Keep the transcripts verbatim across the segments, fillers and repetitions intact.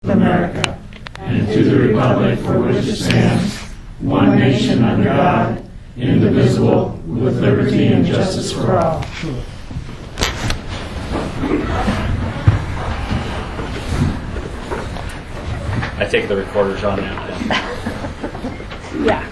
America, and to the republic for which it stands, one nation under God, indivisible, with liberty and justice for all. I take the recorder's on now. Yeah.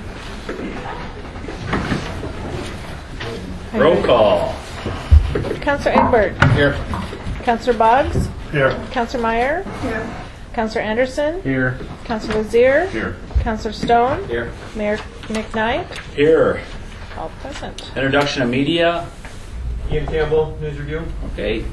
Roll call. Counselor Egbert. Here. Counselor Boggs. Here. Counselor Meyer. Here. Counselor Anderson. Here. Counselor Lazier. Here. Counselor Stone. Here. Mayor McKnight. Here. All present. Introduction of media. Ian Campbell, News Review. Okay.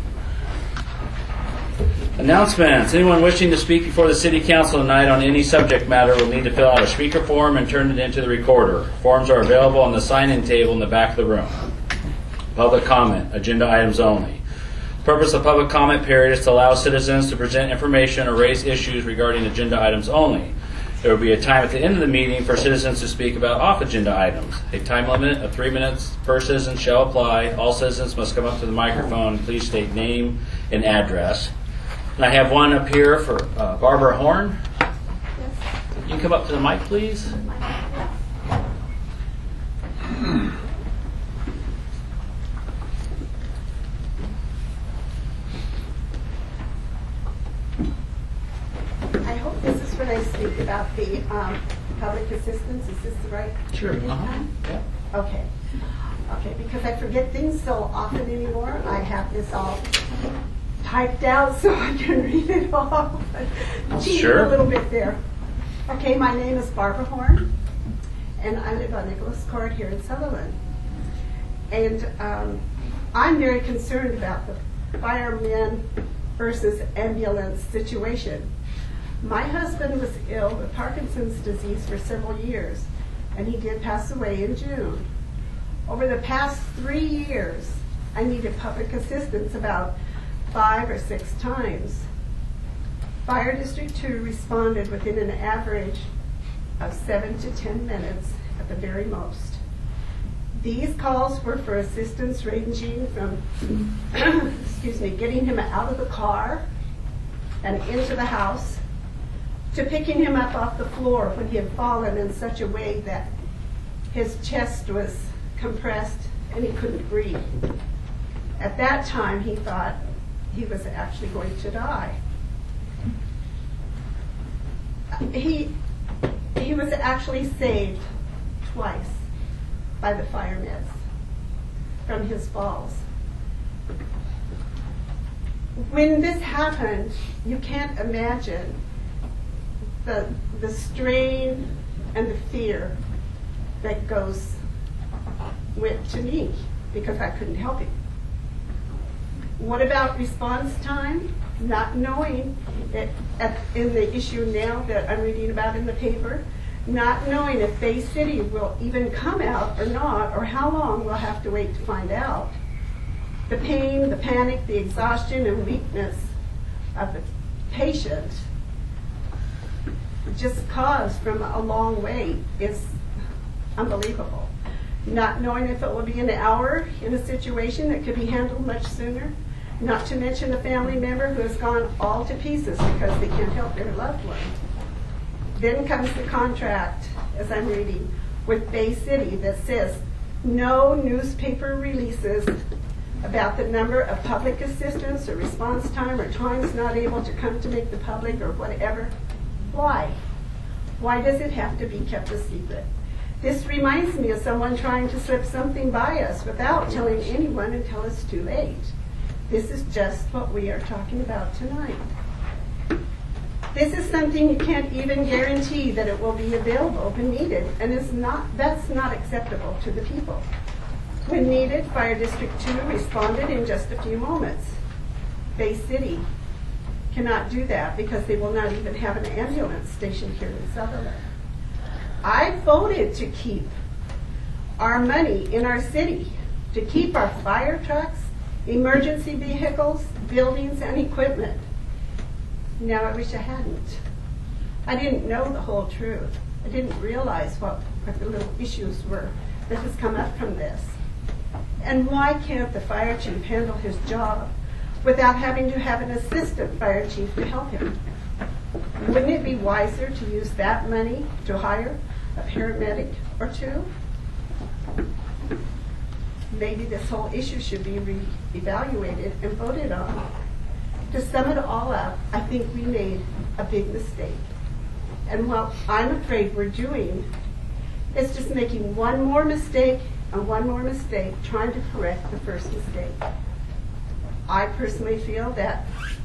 Announcements. Anyone wishing to speak before the City Council tonight on any subject matter will need to fill out a speaker form and turn it into the recorder. Forms are available on the sign-in table in the back of the room. Public comment. Agenda items only. The purpose of public comment period is to allow citizens to present information or raise issues regarding agenda items only. There will be a time at the end of the meeting for citizens to speak about off-agenda items. A time limit of three minutes per citizen shall apply. All citizens must come up to the microphone. Please state name and address. And I have one up here for uh, Barbara Horn. Yes. You can come up to the mic, please. I hope this is when I speak about the um, public assistance. Is this the right? Sure. Uh-huh. Yeah. Okay. Okay, because I forget things so often anymore. I have this all typed out so I can read it all. Cheating Sure. a little bit there. Okay, my name is Barbara Horn, and I live on Nicholas Court here in Sutherland. And um, I'm very concerned about the firemen versus ambulance situation. My husband was ill with Parkinson's disease for several years, and he did pass away in June. Over the past three years, I needed public assistance about five or six times. Fire District two responded within an average of seven to ten minutes at the very most. These calls were for assistance ranging from, excuse me, getting him out of the car and into the house, to picking him up off the floor when he had fallen in such a way that his chest was compressed and he couldn't breathe. At that time, he thought he was actually going to die. He, he was actually saved twice by the firemen from his falls. When this happened, you can't imagine the, the strain and the fear that goes with to me, because I couldn't help it. What about response time? Not knowing it at, in the issue now that I'm reading about in the paper, not knowing if Bay City will even come out or not, or how long we'll have to wait to find out. The pain, the panic, the exhaustion and weakness of the patient just caused from a long wait is unbelievable. Not knowing if it will be an hour in a situation that could be handled much sooner, not to mention a family member who has gone all to pieces because they can't help their loved one. Then comes the contract, as I'm reading, with Bay City that says no newspaper releases about the number of public assistance or response time or times not able to come to make the public or whatever. Why? Why does it have to be kept a secret? This reminds me of someone trying to slip something by us without telling anyone until it's too late. This is just what we are talking about tonight. This is something you can't even guarantee that it will be available when needed, and is not, that's not acceptable to the people. When needed, Fire District two responded in just a few moments. Bay City cannot do that because they will not even have an ambulance station here in Sutherland. I voted to keep our money in our city, to keep our fire trucks, emergency vehicles, buildings, and equipment. Now I wish I hadn't. I didn't know the whole truth. I didn't realize what, what the little issues were that has come up from this. And why can't the fire chief handle his job without having to have an assistant fire chief to help him? be wiser to use that money to hire a paramedic or two? Maybe this whole issue should be re-evaluated and voted on. To sum it all up, I think we made a big mistake. And what I'm afraid we're doing is just making one more mistake and one more mistake, trying to correct the first mistake. I personally feel that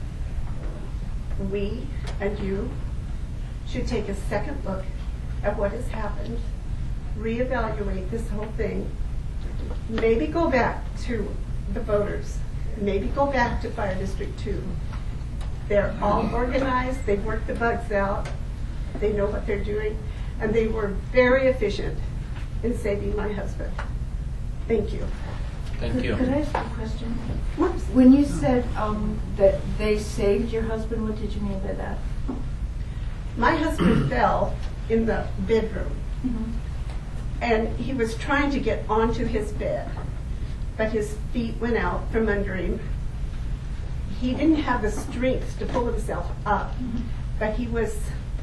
we and you should take a second look at what has happened, reevaluate this whole thing, maybe go back to the voters, maybe go back to Fire District two. They're all organized, they've worked the bugs out, they know what they're doing, and they were very efficient in saving my husband. Thank you. Thank you. Could I ask a question? When you said um, that they saved your husband, what did you mean by that? My husband fell in the bedroom, Mm-hmm. and he was trying to get onto his bed, but his feet went out from under him. He didn't have the strength to pull himself up, Mm-hmm. but he was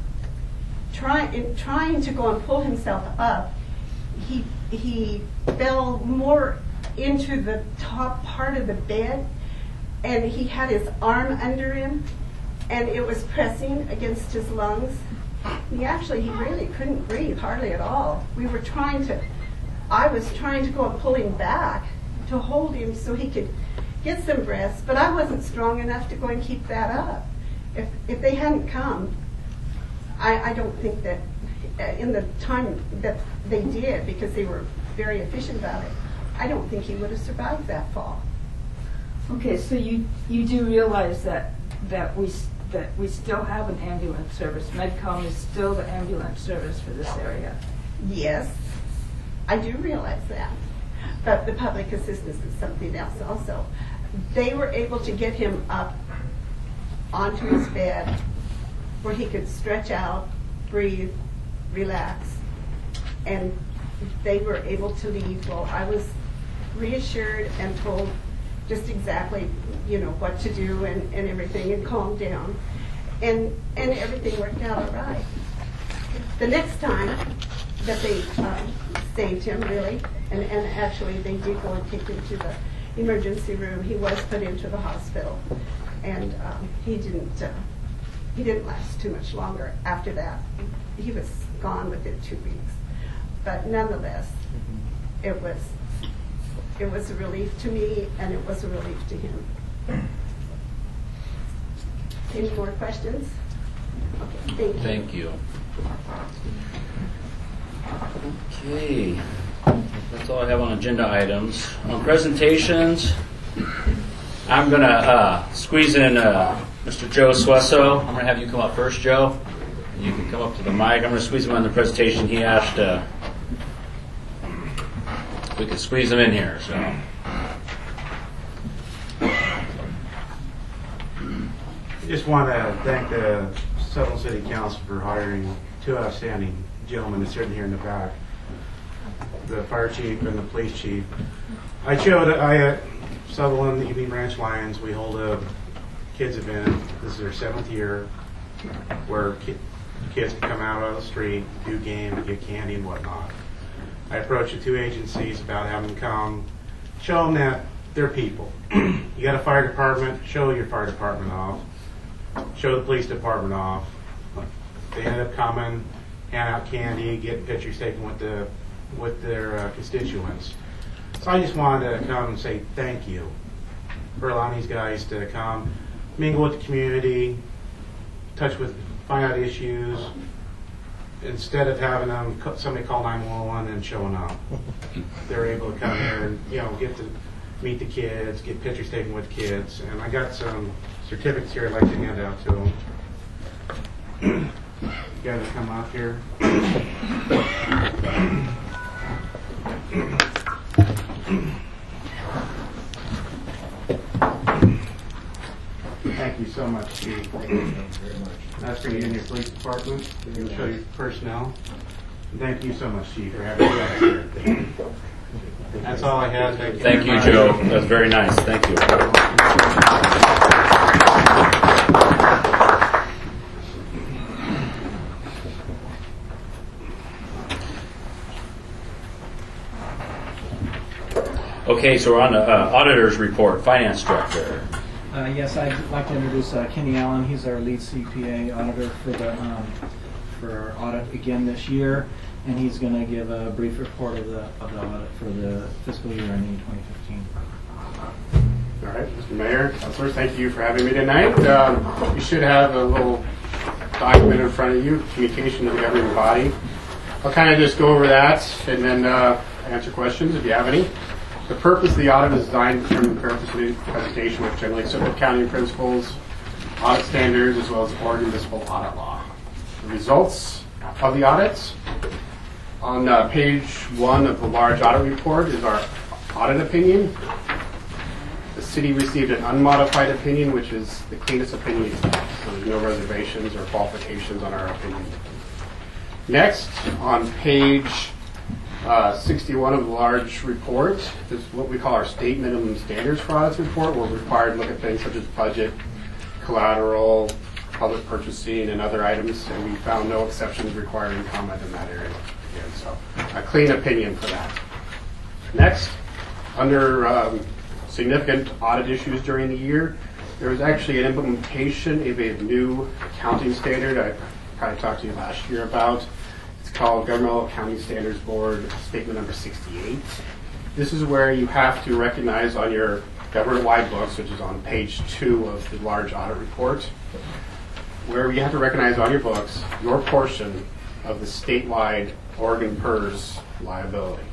trying in trying to go and pull himself up. He he fell more into the top part of the bed, and he had his arm under him, and it was pressing against his lungs. He actually, he really couldn't breathe hardly at all. We were trying to, I was trying to go and pull him back to hold him so he could get some breaths, but I wasn't strong enough to go and keep that up. If if they hadn't come, I, I don't think that uh, in the time that they did, because they were very efficient about it, I don't think he would have survived that fall. Okay, so you you do realize that that we s- that we still have an ambulance service. Medcom is still the ambulance service for this area. Yes, I do realize that. But the public assistance is something else also. They were able to get him up onto his bed where he could stretch out, breathe, relax, and they were able to leave. Well, I was reassured and told just exactly, you know, what to do and, and everything, and calmed down. And and everything worked out all right. The next time that they um, saved him, really, and, and actually they did go and take him to the emergency room. He was put into the hospital, and um, he didn't uh, he didn't last too much longer after that. He was gone within two weeks. But nonetheless, it was it was a relief to me, and it was a relief to him. Any more questions? Okay, thank you. Thank you. Okay. That's all I have on agenda items. On presentations, I'm going to uh, squeeze in uh, Mister Joe Swesso. I'm going to have you come up first, Joe. You can come up to the mic. I'm going to squeeze him on the presentation. He asked uh, if we could squeeze him in here. So. Just want to thank the Sutherland City Council for hiring two outstanding gentlemen that's sitting here in the back, the fire chief and the police chief. I showed I at Sutherland Evening Ranch Lions, we hold a kids event. This is their seventh year, where ki- kids can come out on the street, do game, get candy and whatnot. I approached the two agencies about having them come, show them that they're people. You got a fire department, show your fire department off. Show the police department off. They ended up coming, hand out candy, get pictures taken with the with their uh, constituents. So I just wanted to come and say thank you for allowing these guys to come, mingle with the community, touch with, find out issues, instead of having them somebody call nine one one and showing up. They're able to come here and, you know, get to meet the kids, get pictures taken with kids, and I got some certificates here I'd like to hand out to them. You guys come up here. Thank you so much, Chief. Thank you very much. That's for you and your police department. We'll show you personnel. And thank you so much, Chief, for having us here. That's all I had. Thank you. Thank you, Joe. That's very nice. Thank you. Okay, so we're on the uh, auditor's report. Finance director. Uh, yes, I'd like to introduce uh, Kenny Allen. He's our lead C P A auditor for the um, for our audit again this year, and he's going to give a brief report of the of the audit for the fiscal year ending twenty fifteen. All right, Mister Mayor, Councilors, thank you for having me tonight. Um, you should have a little document in front of you, communication of the governing body. I'll kind of just go over that and then uh, answer questions if you have any. The purpose of the audit is designed to determine the purpose of the presentation with generally accepted accounting principles, audit standards, as well as Oregon municipal audit law. The results of the audits. On uh, page one of the large audit report is our audit opinion. The city received an unmodified opinion, which is the cleanest opinion, so there's no reservations or qualifications on our opinion. Next, on page uh, sixty-one of the large report is what we call our state minimum standards for audits report. We're required to look at things such as budget, collateral, public purchasing, and other items, and we found no exceptions requiring comment in that area. Again, so a clean opinion for that. Next, under um, significant audit issues during the year, there was actually an implementation of a new accounting standard I probably talked to you last year about. It's called Governmental Accounting Standards Board Statement Number sixty-eight. This is where you have to recognize on your government-wide books, which is on page two of the large audit report, where you have to recognize on your books your portion of the statewide Oregon P E R S liability.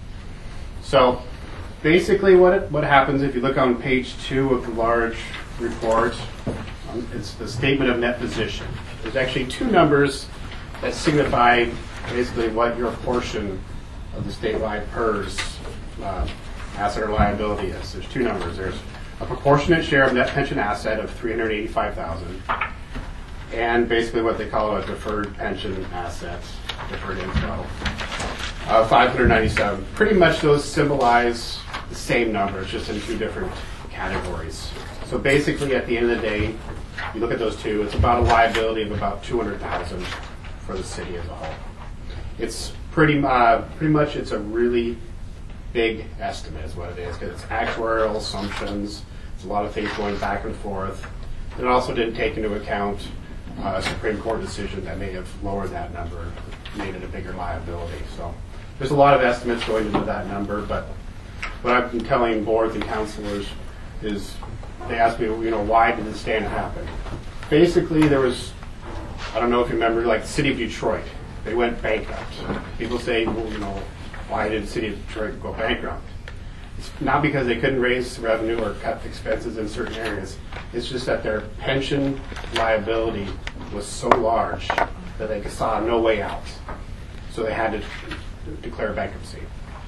So basically what it, what happens if you look on page two of the large report, um, it's the statement of net position. There's actually two numbers that signify basically what your portion of the statewide P E R S uh, asset or liability is. There's two numbers. There's a proportionate share of net pension asset of three hundred eighty-five thousand dollars and basically what they call a deferred pension asset, deferred info, uh, five hundred ninety-seven. Pretty much those symbolize the same numbers, just in two different categories. So basically, at the end of the day, you look at those two, it's about a liability of about two hundred thousand dollars for the city as a whole. It's pretty, uh, pretty much, it's a really big estimate is what it is, because it's actuarial assumptions, there's a lot of things going back and forth. And it also didn't take into account uh, a Supreme Court decision that may have lowered that number, made it a bigger liability. So there's a lot of estimates going into that number, but what I've been telling boards and counselors is they ask me, you know, why did this stand happen? Basically, there was, I don't know if you remember, like the city of Detroit, they went bankrupt. People say, well, you know, why did the city of Detroit go bankrupt? It's not because they couldn't raise revenue or cut expenses in certain areas. It's just that their pension liability was so large that they saw no way out. So they had to declare bankruptcy.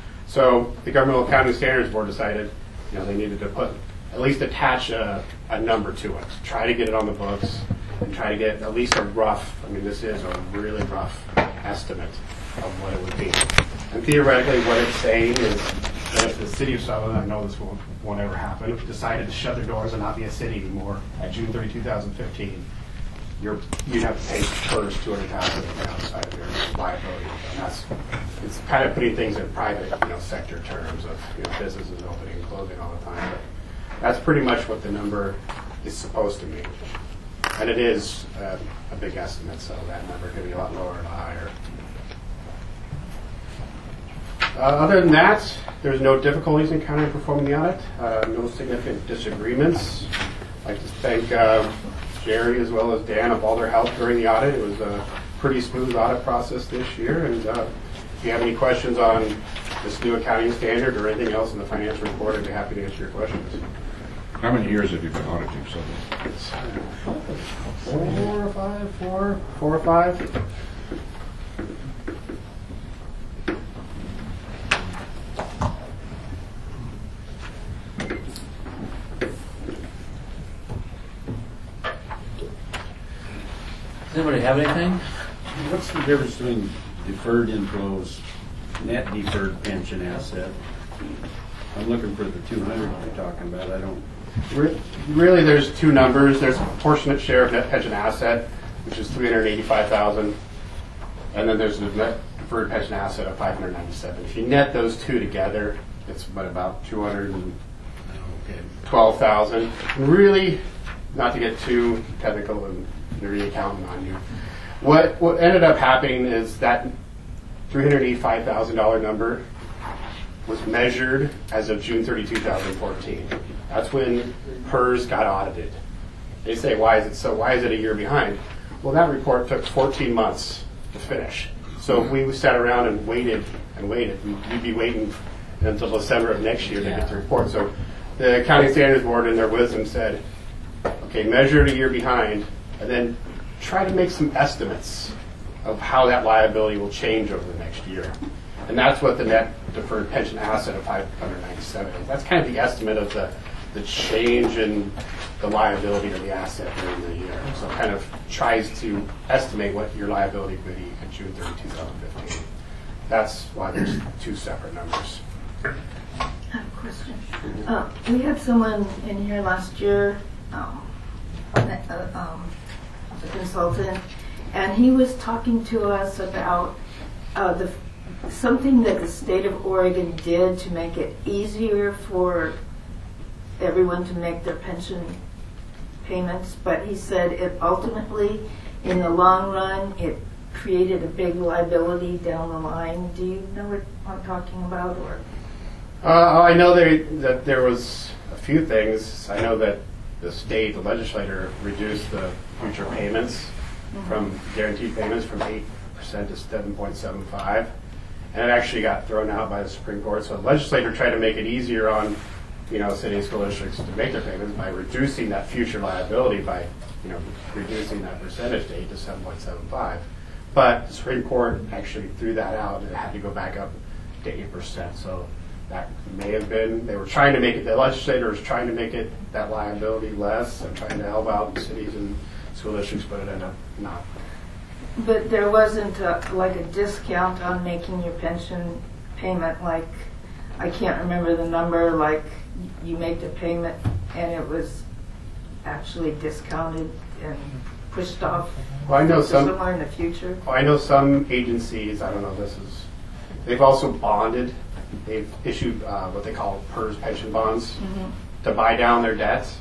So the Governmental Accounting Standards Board decided, you know, they needed to put, at least attach a, a number to it. Try to get it on the books and try to get at least a rough, I mean, this is a really rough estimate of what it would be. And theoretically, what it's saying is that if the city of Sutherland, I know this won't, won't ever happen, decided to shut their doors and not be a city anymore at June thirtieth, two thousand fifteen, you're, you'd have to pay first two hundred thousand dollars outside of your liability. And that's, it's kind of putting things in private, you know, sector terms of, you know, businesses opening and closing all the time. But that's pretty much what the number is supposed to mean. And it is uh, a big estimate, so that number could be a lot lower or a lot higher. Uh, other than that, there's no difficulties encountered in performing the audit, uh, no significant disagreements. I'd like to thank uh, Jerry as well as Dan of all their help during the audit. It was a pretty smooth audit process this year, and uh, if you have any questions on this new accounting standard or anything else in the financial report, I'd be happy to answer your questions. How many years have you been auditing something? It's uh, four or five, four, four or five. Does anybody have anything? What's the difference between deferred inflows, net deferred pension asset? I'm looking for the two hundred you're talking about. I don't. Really, there's two numbers. There's a proportionate share of net pension asset, which is three hundred eighty-five thousand dollars, and then there's the net deferred pension asset of five hundred ninety-seven thousand dollars. If you net those two together, it's but about two hundred twelve thousand. Really, not to get too technical and nerdy accountant on you, what what ended up happening is that three hundred eighty-five thousand dollar number was measured as of June thirtieth, two thousand fourteen. That's when PERS got audited. They say, why is it so? Why is it a year behind? Well, that report took fourteen months to finish. So if we sat around and waited and waited, we'd be waiting until December of next year to get the report. So the Accounting Standards Board, in their wisdom, said, okay, measure it a year behind, and then try to make some estimates of how that liability will change over the next year. And that's what the net deferred pension asset of five hundred ninety-seven is. That's kind of the estimate of the, the change in the liability of the asset during the year. So it kind of tries to estimate what your liability would be at June thirtieth, two thousand fifteen. That's why there's two separate numbers. I have a question. Uh, we had someone in here last year, um, uh, um, a consultant, and he was talking to us about uh, the something that the state of Oregon did to make it easier for everyone to make their pension payments, but he said it ultimately, in the long run, it created a big liability down the line. Do you know what I'm talking about? Or Uh, I know there, that there was a few things. I know that the state, the legislature, reduced the future payments mm-hmm. from guaranteed payments from eight percent to seven point seven five. And it actually got thrown out by the Supreme Court. So the legislature tried to make it easier on, you know, city and school districts to make their payments by reducing that future liability by, you know, reducing that percentage to eight to seven point seven five. But the Supreme Court actually threw that out and it had to go back up to eight percent. So that may have been, they were trying to make it, the legislature was trying to make it, that liability less and trying to help out cities and school districts, but it ended up not. But there wasn't a, like a discount on making your pension payment, like, I can't remember the number, like you make the payment and it was actually discounted and pushed off well, I know to some, somewhere in the future? Well, I know some agencies, I don't know, this is, they've also bonded, they've issued uh, what they call PERS pension bonds mm-hmm. to buy down their debts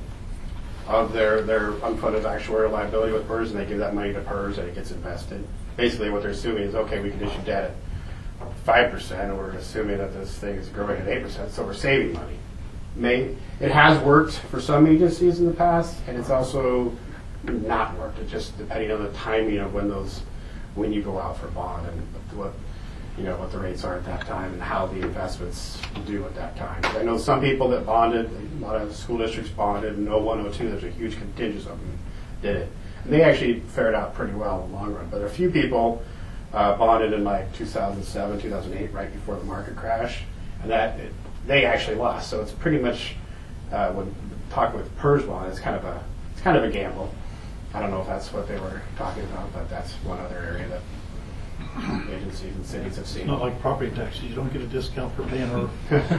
of their, their unfunded actuarial liability with PERS, and they give that money to PERS and it gets invested. Basically what they're assuming is, okay, we can issue debt at five percent, and we're assuming that this thing is growing at eight percent, so we're saving money. May, it has worked for some agencies in the past, and it's also not worked. It just depending on the timing of when those, when you go out for bond and what, you know, what the rates are at that time and how the investments do at that time. I know some people that bonded, a lot of school districts bonded in oh one, oh two, there's a huge contingent of them did it. And they actually fared out pretty well in the long run. But a few people uh, bonded in like two thousand seven, two thousand eight, right before the market crash, and that it, they actually lost. So it's pretty much, uh, when talking with PERS bond, it's kind of a, it's kind of a gamble. I don't know if that's what they were talking about, but that's one other area that agencies and cities have seen. It's not like property taxes. You don't get a discount for paying her.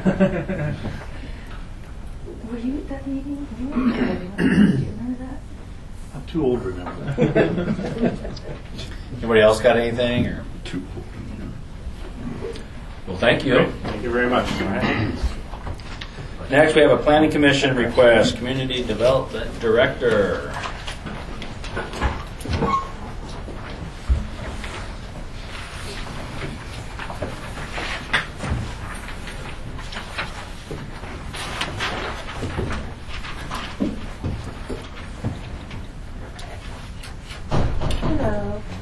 Were you at that meeting? You were at that meeting. Do you remember that? I'm too old to remember that. Anybody else got anything? Or too old? Well, thank you. Great. Thank you very much. Next, we have a Planning Commission request. Community Development Director. Hello.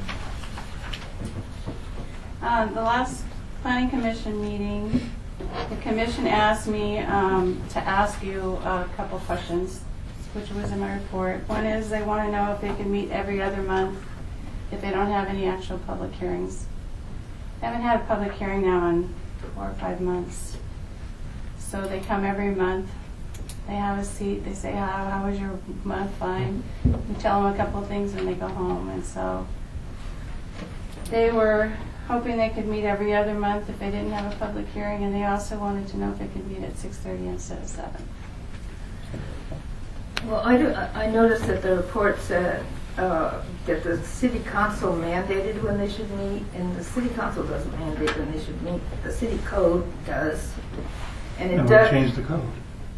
Um, the last Planning Commission meeting, the Commission asked me um, to ask you a couple questions, which was in my report. One is they want to know if they can meet every other month if they don't have any actual public hearings. They haven't had a public hearing now in four or five months. So they come every month. They have a seat. They say, how, how was your month? Fine. We tell them a couple of things and they go home. And so they were hoping they could meet every other month if they didn't have a public hearing, and they also wanted to know if they could meet at six thirty instead of seven. Well, I, do, I noticed that the report said uh, that the city council mandated when they should meet, and the city council doesn't mandate when they should meet. The city code does. And it And does. we changed the code.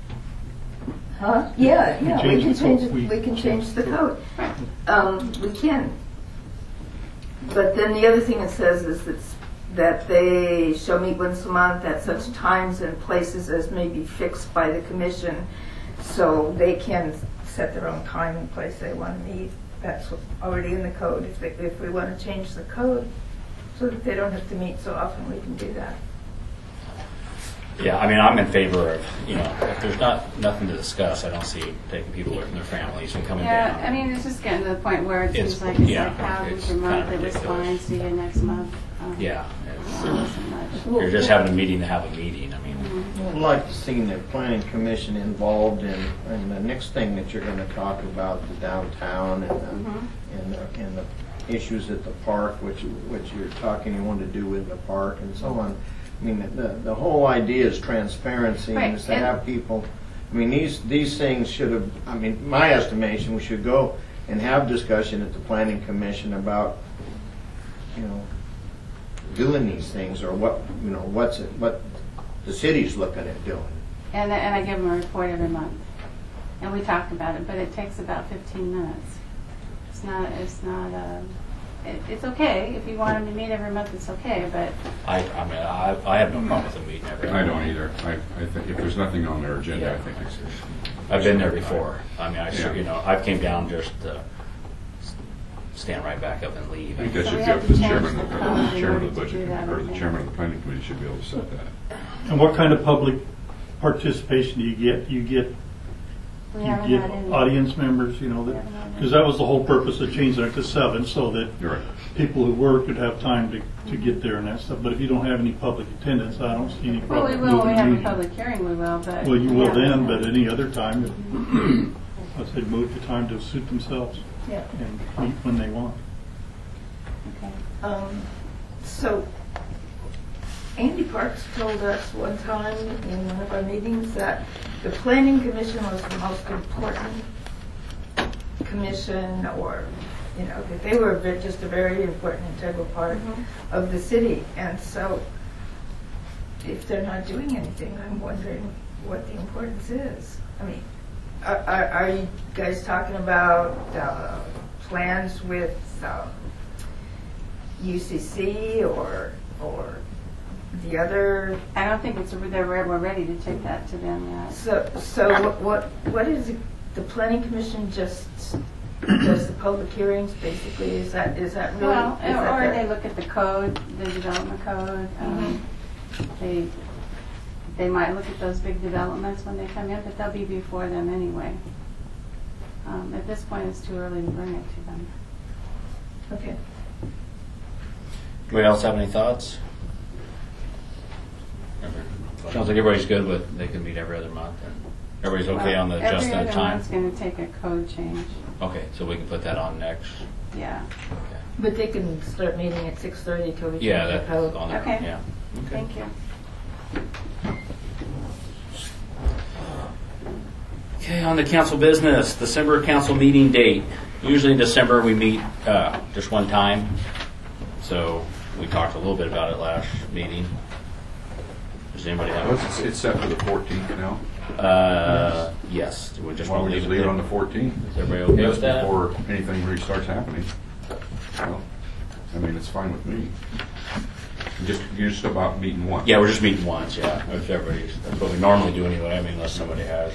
Huh? Yeah, We yeah, we changed can the change code. it, We we can change changed the the code. Um, we can. But then the other thing it says is that, that they shall meet once a month at such times and places as may be fixed by the commission, so they can set their own time and place they want to meet. That's already in the code. If, they, if we want to change the code so that they don't have to meet so often, we can do that. Yeah, I mean, I'm in favor of, you know, if there's not, nothing to discuss, I don't see taking people away from their families and coming Yeah, down. I mean, it's just getting to the point where it It's- seems like it's yeah, like half it's a month, kinda it was ridiculous. fine, see you next month. Um, Yeah. it wasn't much. You're just having a meeting to have a meeting, I mean. I'd like to see the planning commission involved in, in the next thing that you're gonna talk about, the downtown and the, and the, and the issues at the park, which, which you're talking you want to do with the park and so on. I mean, the, the whole idea is transparency and Right, is to and- have people, I mean, these, these things should have, I mean, my estimation, we should go and have discussion at the planning commission about, you know, doing these things or what, you know, what's it, what the city's looking at doing. And, and I give them a report every month. And we talk about it, but it takes about fifteen minutes. It's not, it's not, uh, it, it's okay. If you want them to meet every month, it's okay, but I, I mean, I, I have no problem with them meeting every I don't either. I, I think if there's nothing on their agenda, I think it's. I've been there before. I mean, I sure, Yeah. you know, I've came down just to stand right back up and leave. I think that So should we be have up to to the change chairman, the of the- code in the chairman order of the to do budget, that, or I the think. chairman of the planning committee should be able to set that. And what kind of public participation do you get? You get we you haven't get had any. audience members, you know, We haven't had because that was the whole purpose of changing it to seven, so that You're right. people who work could have time to, to get there and that stuff. But if you don't have any public attendance, I don't see any Well, problem we with will, when we moving have the a meeting. public hearing, we will, but. Well, you will yeah. then, but any other time, I said move the time to suit themselves Yeah. and meet when they want. Okay. Um, so, Andy Parks told us one time in one of our meetings that the planning commission was the most important commission, or, you know, that they were ve- just a very important integral part of the city. And so, if they're not doing anything, I'm wondering what the importance is. I mean, are, are, are you guys talking about uh, plans with um, U C C or or the other? I don't think it's, they're, we're ready to take that to them yet. So so what what, what is it, the planning commission just does the public hearings basically? Is that is that really? Well, is that or the- they look at the code, the development code. Um, They, they might look at those big developments when they come in, but they'll be before them anyway. Um, At this point, it's too early to bring it to them. Okay. Anybody else have any thoughts? Sounds like everybody's good with, they can meet every other month. and Everybody's okay Well, on the adjusting Every the other time? month's going to take a code change. Okay, so we can put that on next. Yeah. Okay. But they can start meeting at six thirty till we change Yeah, the that's code. on there, Okay. yeah. Okay. Thank you. Okay, on to council business, December council meeting date. Usually in December, we meet uh, just one time. So we talked a little bit about it last meeting. Does anybody have? Well, It's, it's set for the fourteenth now. Uh, yes. We just Why don't want we to just leave leave it it on the there. fourteenth? Is everybody okay That's with that? before anything really starts happening. Well, I mean, it's fine with me. Just, you're just about meeting once. Yeah, we're just meeting once, yeah. If everybody's, that's what we normally do anyway, I mean, unless somebody has.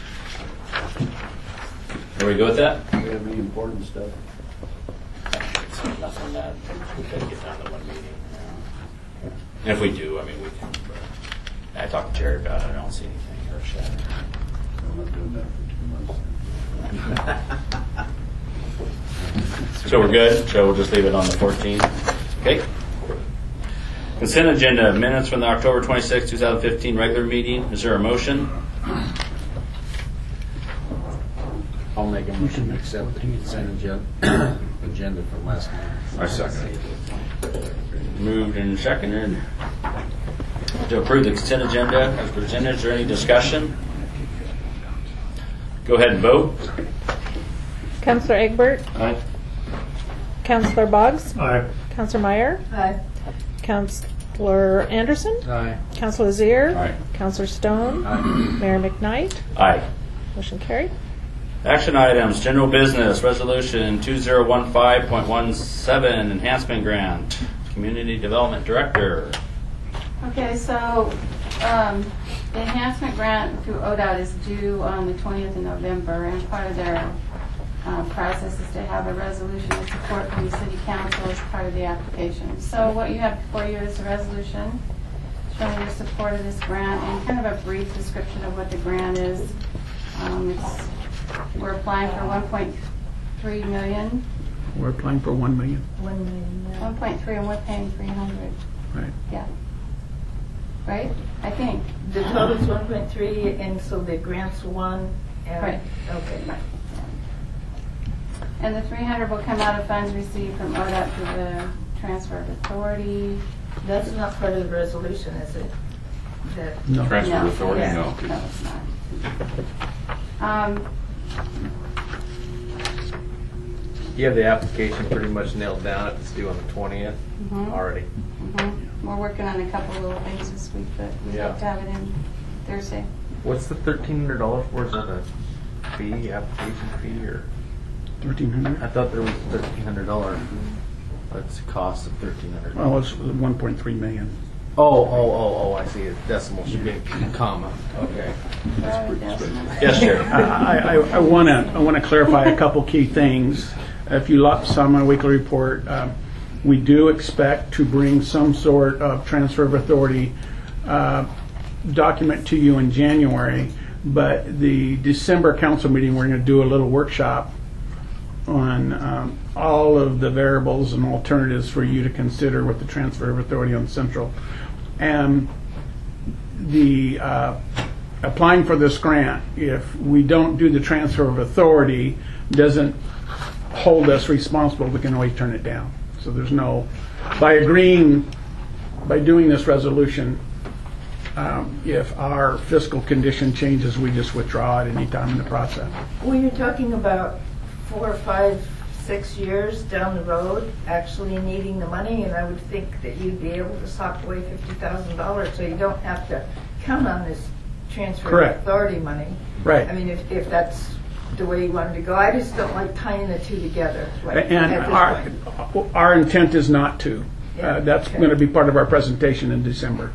Everybody go with that? Do we have any important stuff? It's nothing that we could get done in one meeting. yeah. And if we do, I mean, we can. But I talked to Jerry about it. I don't see anything earth shattering. I'm not doing that for two months. So we're good. So we'll just leave it on the fourteenth. Okay. Consent agenda minutes from the October twenty-sixth, twenty fifteen regular meeting. Is there a motion? I'll make a motion to accept the consent agenda, agenda from last month. I second it. Moved and seconded to approve the consent agenda as presented. Is there any discussion? Go ahead and vote. Counselor Egbert, Aye. Counselor Boggs? Aye. Counselor Meyer? Aye. Counselor Anderson? Aye. Counselor Azier? Aye. Counselor Stone? Aye. Mayor McKnight? Aye. Motion carried. Action items, general business, resolution two zero one five point one seven, enhancement grant, community development director. Okay, so um, the enhancement grant through O D O T is due on the twentieth of November, and part of their uh, process is to have a resolution of support from the city council as part of the application. So what you have before you is a resolution showing your support of this grant and kind of a brief description of what the grant is. Um, it's, we're applying for one point three million. We're applying for one million. One million. yeah. one point three, and we're paying three hundred. Right. Yeah. Right? I think. The total's one point three, and so the grant's one. And, Right. Okay. Right. And the three hundred will come out of funds received from O D O T to the transfer of authority. That's not part of the resolution, is it? That, No. Transfer No, authority, yeah. no. No, it's not. Um, You have the application pretty much nailed down. It's due on the twentieth mhm, already. mhm. We're working on a couple little things this week, but we Yeah. hope to have it in Thursday. What's the thirteen hundred dollars for? Is that a fee, application fee, or? Thirteen hundred? I thought there was thirteen hundred dollars. What's the cost of thirteen hundred Well, dollars? it's one point three million. Oh, oh, oh, oh, I see. A decimal should be a comma. Okay. That's pretty good. Yes, Chair. I, I, I want to I want to clarify a couple key things. If you lo- saw my weekly report, um, we do expect to bring some sort of transfer of authority uh, document to you in January, but the December council meeting, we're going to do a little workshop on um, all of the variables and alternatives for you to consider with the transfer of authority on Central. And the uh, applying for this grant, if we don't do the transfer of authority, doesn't hold us responsible. We can always turn it down. So there's no, by agreeing, by doing this resolution, um, if our fiscal condition changes, we just withdraw at any time in the process. well, you're talking about four, five, six years down the road actually needing the money, and I would think that you'd be able to sock away fifty thousand dollars so you don't have to count on this transfer Correct. of authority money. Right. I mean, if, if that's the way you wanted to go. I just don't like tying the two together. Like, And at this our, point. our intent is not to. Yeah, Uh, That's okay. going to be part of our presentation in December.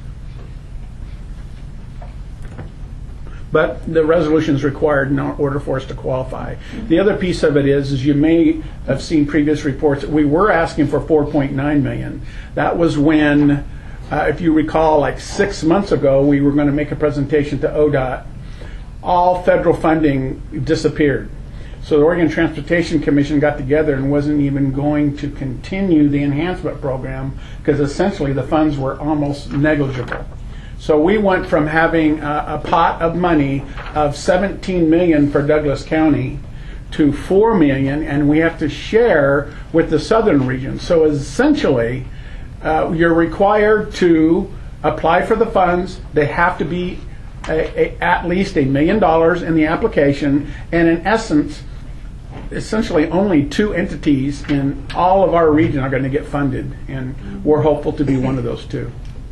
But the resolution is required in order for us to qualify. The other piece of it is, is you may have seen previous reports, we were asking for four point nine million. That was when, uh, if you recall, like six months ago, we were going to make a presentation to O D O T. All federal funding disappeared. So the Oregon Transportation Commission got together and wasn't even going to continue the enhancement program because essentially the funds were almost negligible. So we went from having a, a pot of money of seventeen million dollars for Douglas County to four million dollars, and we have to share with the southern region. So essentially, uh, you're required to apply for the funds. They have to be a, a, at least a million dollars in the application, and in essence, essentially only two entities in all of our region are going to get funded, and we're hopeful to be one of those two.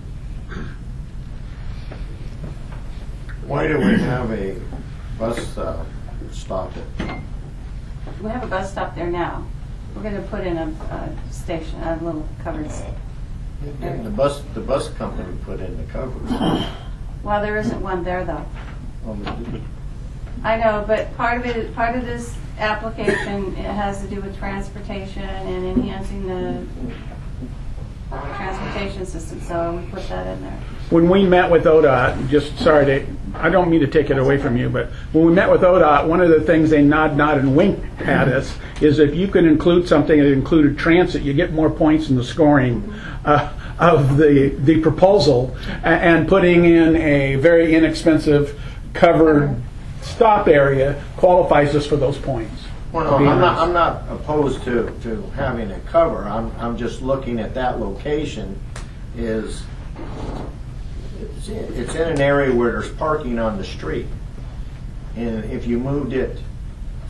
Why do we have a bus uh, stop at? We have a bus stop there now. We're going to put in a, a station, a little covered. s- The bus, the bus company put in the covers. Well, there isn't one there though. Well, but- I know, but part of it, part of this application, it has to do with transportation and enhancing the transportation system, so we put that in there. When we met with O D O T, just sorry to, I don't mean to take it away from you, but when we met with O D O T, one of the things they nod, nod, and wink at us is if you can include something that included transit, you get more points in the scoring uh, of the the proposal, a- and putting in a very inexpensive covered stop area qualifies us for those points. Well, to be no, I'm not, honest. I'm not opposed to, to having a cover. I'm, I'm just looking at that location is, it's in, it's in an area where there's parking on the street. And if you moved it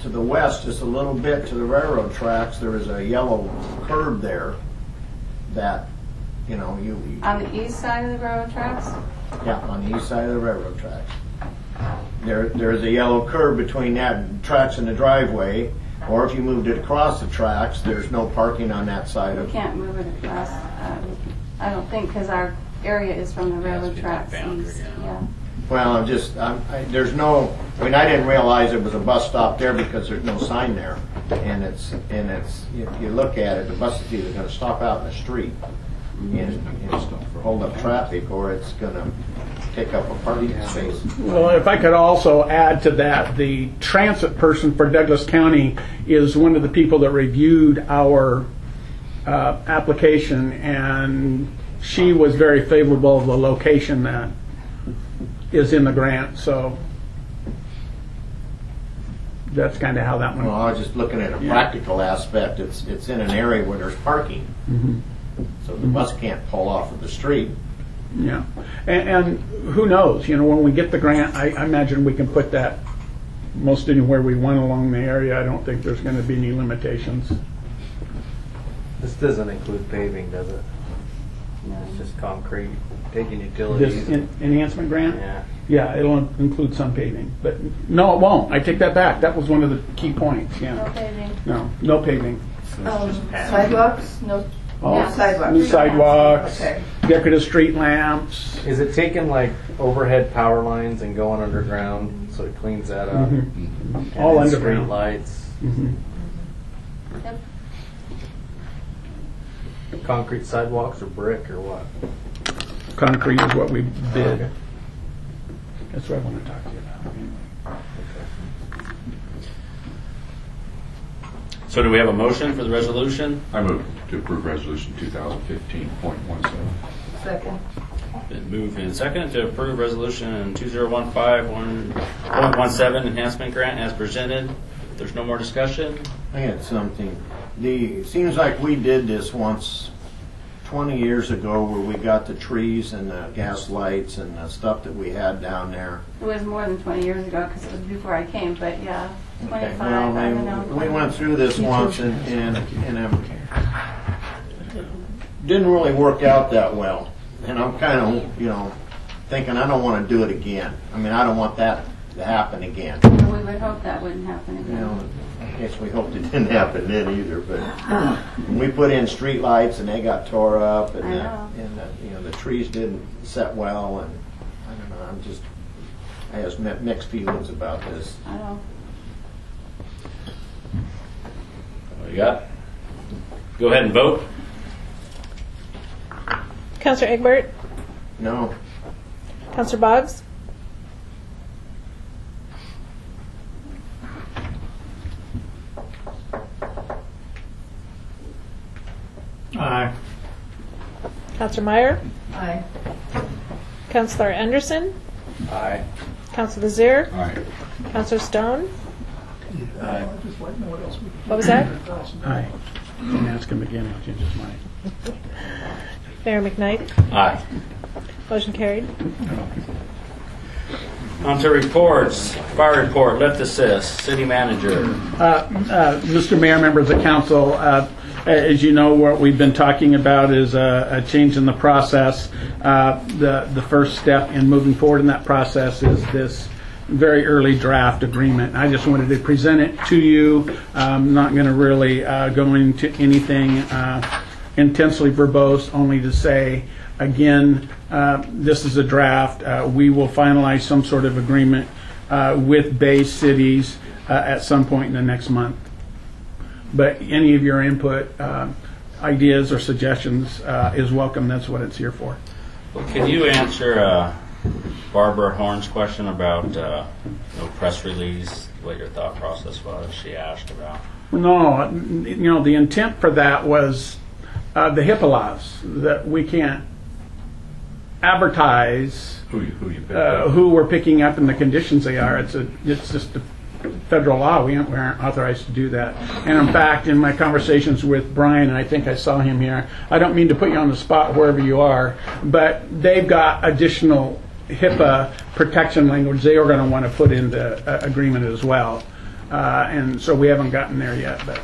to the west, just a little bit to the railroad tracks, there is a yellow curb there that, you know, you, On the east side of the railroad tracks? yeah, on the east side of the railroad tracks. There, there is a yellow curb between that tracks and the driveway, or if you moved it across the tracks, there's no parking on that side We of. can't move it across, um, I don't think, because our area is from the railroad tracks east. Yeah. Well, I'm just, I'm, I, there's no, I mean, I didn't realize it was a bus stop there because there's no sign there. And it's, and it's, if you look at it, the bus is either gonna stop out in the street and, and hold up traffic, or it's gonna take up a parking space. Well, if I could also add to that, the transit person for Douglas County is one of the people that reviewed our uh, application, and she was very favorable of the location that is in the grant, so that's kind of how that Well, one. I was just looking at a Yeah. practical aspect. It's, it's in an area where there's parking, Mhm. so the bus can't pull off of the street. Yeah, and, and who knows, you know, when we get the grant, I, I imagine we can put that most anywhere we want along the area. I don't think there's going to be any limitations. This doesn't include paving, does it? It's just concrete, taking This utilities. en- enhancement grant? Yeah. Yeah, it'll in- include some paving, but no, it won't. I take that back. That was one of the key points, No yeah. paving. No, no paving. Um, sidewalks, no, Oh, no sidewalks. New sidewalks, Okay. decorative street lamps. Is it taking like overhead power lines and going underground, so it cleans that up? Mhm. And All then underground. Street lights, Mhm. Yep. concrete sidewalks, or brick, or what? Concrete is what we bid. Okay. That's what I want to talk to you about. So do we have a motion for the resolution? I move to approve resolution two thousand fifteen point one seven. Second. Been moved and seconded to approve resolution two thousand fifteen point one seven enhancement grant as presented. If there's no more discussion, I had something. The, it seems like we did this once twenty years ago where we got the trees and the gas lights and the stuff that we had down there. It was more than twenty years ago, because it was before I came, but yeah, Okay, twenty-five, well, I we- don't know. we went through this once and, and, and um, didn't really work out that well. And I'm kind of, you know, thinking I don't want to do it again. I mean, I don't want that to happen again. We would hope that wouldn't happen You know, again. I guess we hoped it didn't happen then either, but we put in street lights and they got tore up and, I the, know. and the, you know, the trees didn't set well, and I don't know, I'm just, I have mi- mixed feelings about this. I know. what you got? Go ahead and vote. Counselor Egbert? No, Counselor Boggs? Aye. Counselor Meyer? Aye. Counselor Anderson? Aye. Counselor Vizier? Aye. Counselor Stone? Aye. What was that? Aye. Can ask him again, I'll change his mind. Mayor McKnight? Aye. Motion carried. On to reports. Fire report, lift assist, city manager. Uh, uh, Mister Mayor, members of council, uh, as you know, what we've been talking about is a, a change in the process. Uh, the, the first step in moving forward in that process is this very early draft agreement. I just wanted to present it to you. I'm not going to really uh, go into anything uh, intensely verbose, only to say, again, uh, this is a draft. Uh, we will finalize some sort of agreement uh, with Bay Cities uh, at some point in the next month. But any of your input, uh, ideas, or suggestions uh, is welcome. That's what it's here for. Well, can you answer uh, Barbara Horn's question about uh, no press release, what your thought process was? She asked about. No, you know, the intent for that was uh, the HIPAA laws, that we can't advertise Who you, who you picked uh, up? who we're picking up and the conditions they are. It's a, it's just a federal law. We aren't, we aren't authorized to do that. And in fact, in my conversations with Brian, and I think I saw him here, I don't mean to put you on the spot wherever you are, but they've got additional HIPAA protection language they are going to want to put in the uh, agreement as well. uh, and so we haven't gotten there yet. But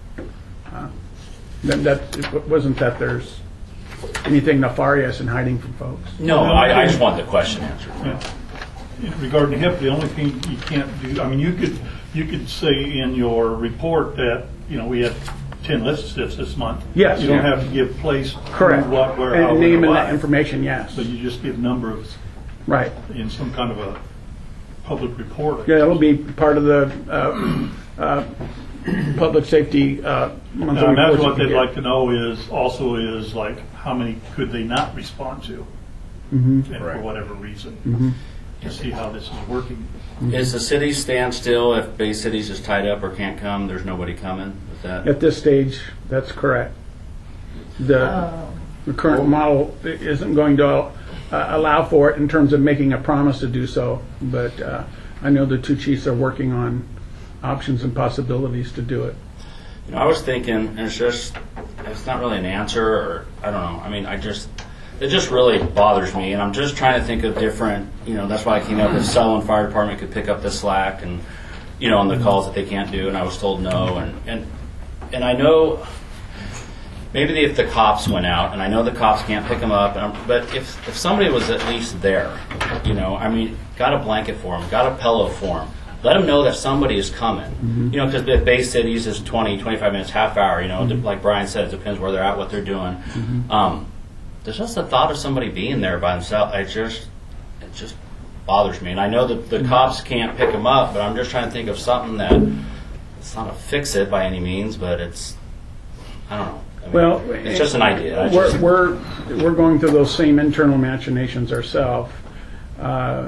uh, that, that it wasn't that there's anything nefarious in hiding from folks. No, I, I just want the question answered. Yeah. Regarding HIP, the only thing you can't do, I mean, you could you could say in your report that, you know, we had ten list SIFs this month. Yes. You don't Yeah. have to give place, Correct. who, what, where, And how, name when, and why. that information, yes. But you just give numbers Right. in some kind of a public report. Yeah, it'll be part of the uh, uh, public safety uh, monthly And that's reports what that you they'd get. like to know is, also is like, how many could they not respond to? Mhm. And Right. for whatever reason. Mhm. To see how this is working. Is the city stand still if Bay Cities is tied up or can't come? There's nobody coming? Is that? At this stage, that's correct. The, the current model isn't going to uh, allow for it in terms of making a promise to do so, but uh, I know the two chiefs are working on options and possibilities to do it. You know, I was thinking, and it's just, it's not really an answer, or I don't know. I mean, I just, it just really bothers me, and I'm just trying to think of different, you know, that's why I came up with Sutherland Fire Department could pick up the slack, and, you know, on the calls that they can't do, and I was told no, and, and, and I know, maybe if the cops went out, and I know the cops can't pick them up, and I'm, but if, if somebody was at least there, you know, I mean, got a blanket for them, got a pillow for them, let them know that somebody is coming. Mm-hmm. You know, because the Bay Cities is twenty, twenty-five minutes, half hour, you know, mm-hmm. like Brian said, it depends where they're at, what they're doing. Mm-hmm. Um, there's just the thought of somebody being there by themselves. I just, it just bothers me. And I know that the mm-hmm. cops can't pick them up, but I'm just trying to think of something that, it's not a fix it by any means, but it's, I don't know. I mean, well, it's just an idea. I We're, just, we're, we're going through those same internal machinations ourselves uh,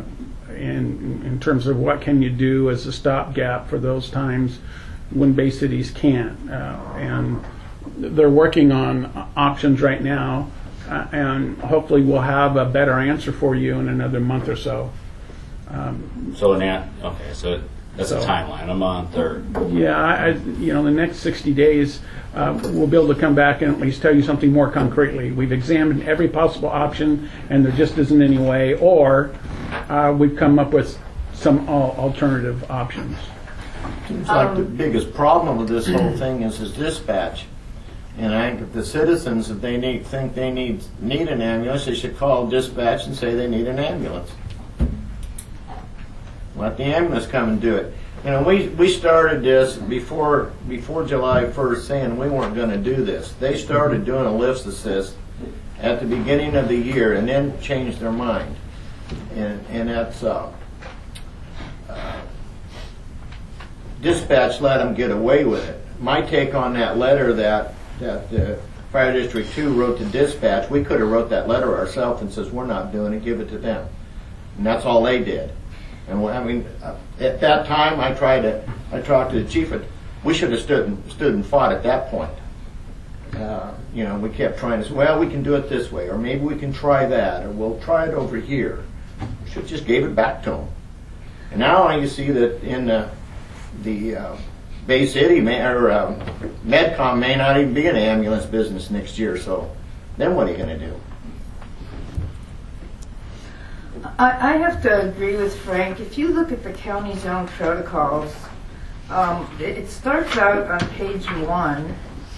in, in terms of what can you do as a stopgap for those times when Bay Cities can't. Uh, and they're working on options right now, uh, and hopefully we'll have a better answer for you in another month or so. Um, so, an an- okay, so that's so, a timeline, a month or... Yeah, I, I, you know, the next sixty days, uh, we'll be able to come back and at least tell you something more concretely. We've examined every possible option, and there just isn't any way, or uh, we've come up with some al- alternative options. Seems like the biggest problem with this whole thing is is dispatch. And I think if the citizens, if they need, think they need need an ambulance, they should call dispatch and say they need an ambulance. Let the ambulance come and do it. You know, we, we started this before before July first, saying we weren't going to do this. They started doing a lift assist at the beginning of the year and then changed their mind. And and that's uh, uh, dispatch let them get away with it. My take on that letter that that uh, Fire District two wrote to dispatch, we could have wrote that letter ourselves and says we're not doing it, give it to them. And that's all they did. And I mean, uh, at that time, I tried to, I talked to the chief. And we should have stood and, stood and fought at that point. Uh, you know, we kept trying to say, well, we can do it this way, or maybe we can try that, or we'll try it over here. We should have just gave it back to them. And now you see that in the, the uh, Bay City, may, or uh, Medcom may not even be in the ambulance business next year. So then what are you going to do? I, I have to agree with Frank. If you look at the county's own protocols, um, it, it starts out on page one.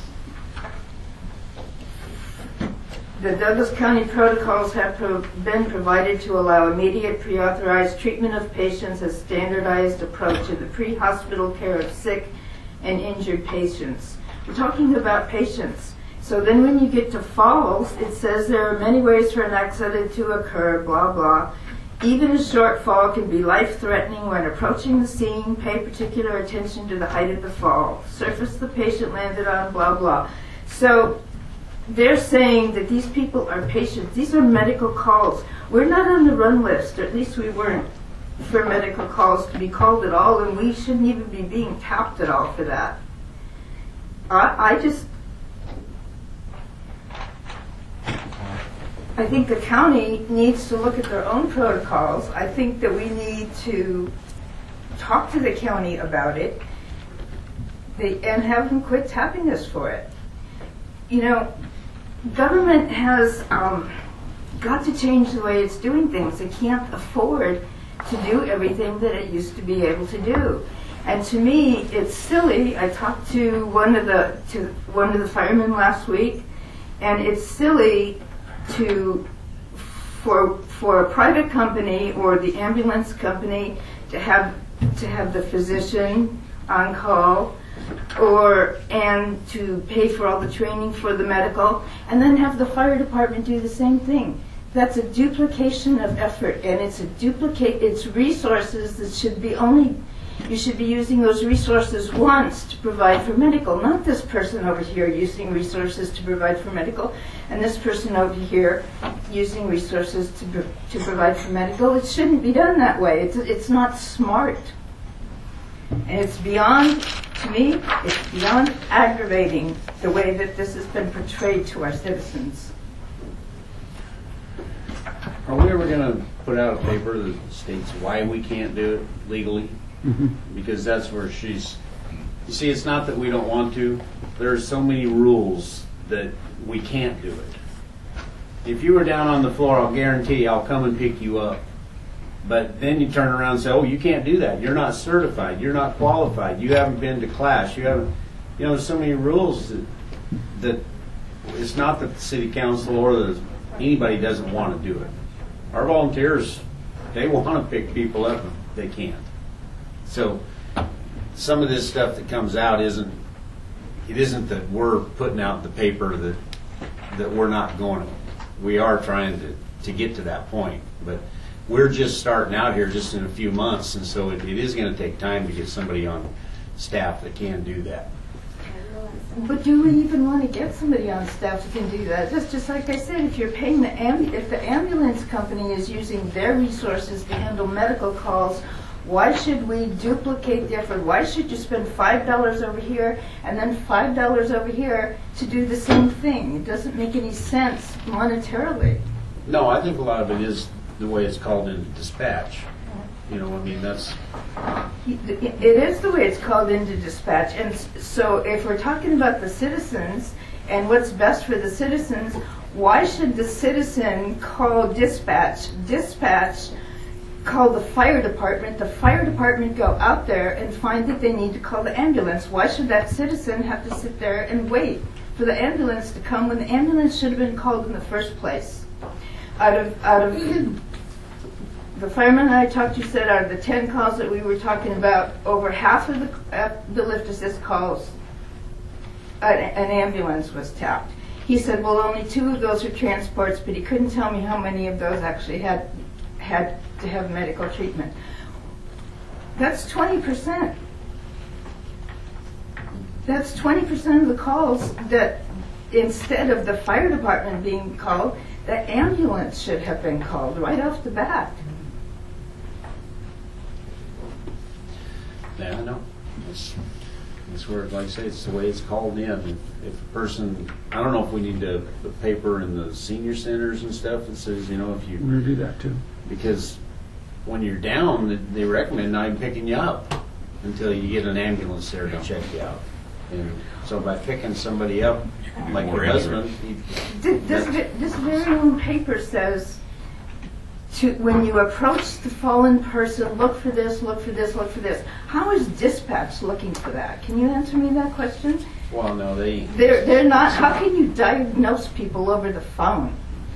The Douglas County protocols have pro- been provided to allow immediate pre-authorized treatment of patients as standardized approach to the pre-hospital care of sick and injured patients. We're talking about patients. So then when you get to falls, it says there are many ways for an accident to occur, blah, blah. Even a short fall can be life-threatening when approaching the scene. Pay particular attention to the height of the fall. Surface the patient landed on, blah, blah. So they're saying that these people are patients. These are medical calls. We're not on the run list, or at least we weren't, for medical calls to be called at all, and we shouldn't even be being tapped at all for that. I, I just... I think the county needs to look at their own protocols. I think that we need to talk to the county about it they, and have them quit tapping us for it. You know, government has um, got to change the way it's doing things. It can't afford to do everything that it used to be able to do. And to me, it's silly. I talked to one of the to one of the firemen last week, and it's silly to for for a private company or the ambulance company to have to have the physician on call, or and to pay for all the training for the medical, and then have the fire department do the same thing. That's a duplication of effort, and it's a duplicate. It's resources that should be only. You should be using those resources once to provide for medical, not this person over here using resources to provide for medical, and this person over here using resources to to provide for medical. It shouldn't be done that way. It's it's not smart, and it's beyond. To me, it's beyond aggravating the way that this has been portrayed to our citizens. Are we ever going to put out a paper that states why we can't do it legally? Mm-hmm. Because that's where she's, you see, it's not that we don't want to. There are so many rules that we can't do it. If you were down on the floor, I'll guarantee I'll come and pick you up. But then you turn around and say, oh, you can't do that. You're not certified. You're not qualified. You haven't been to class. You haven't, you know, there's so many rules that, that it's not that the city council or the, anybody doesn't want to do it. Our volunteers, they want to pick people up, they can't. So some of this stuff that comes out isn't, it isn't that we're putting out the paper that that we're not going to. We are trying to, to get to that point, but we're just starting out here just in a few months, and so it, it is going to take time to get somebody on staff that can do that. But do we even want to get somebody on staff who can do that? Just, just like I said, if you're paying the amb- if the ambulance company is using their resources to handle medical calls, why should we duplicate the effort? Why should you spend five dollars over here and then five dollars over here to do the same thing? It doesn't make any sense monetarily. No, I think a lot of it is the way it's called in dispatch. You know, I mean, that's... It is the way it's called into dispatch. And so if we're talking about the citizens and what's best for the citizens, why should the citizen call dispatch? Dispatch call the fire department. The fire department go out there and find that they need to call the ambulance. Why should that citizen have to sit there and wait for the ambulance to come when the ambulance should have been called in the first place? Out of out of the fireman I talked to said out of the ten calls that we were talking about, over half of the uh, the lift assist calls, an, an ambulance was tapped. He said, well, only two of those are transports, but he couldn't tell me how many of those actually had had to have medical treatment. That's twenty percent. That's twenty percent of the calls that instead of the fire department being called, the ambulance should have been called right off the bat. Yeah, I know. It's, it's where, like I say, it's the way it's called in. If, if a person, I don't know if we need to put paper in the senior centers and stuff that says, you know, if you... We're going to do that too. Because when you're down, they recommend not even picking you up until you get an ambulance there to check you out. And so by picking somebody up, like your husband... He, this, this, this very own paper says, to, when you approach the fallen person, look for this, look for this, look for this. How is dispatch looking for that? Can you answer me that question? Well, no, they... They're, they're not. How can you diagnose people over the phone?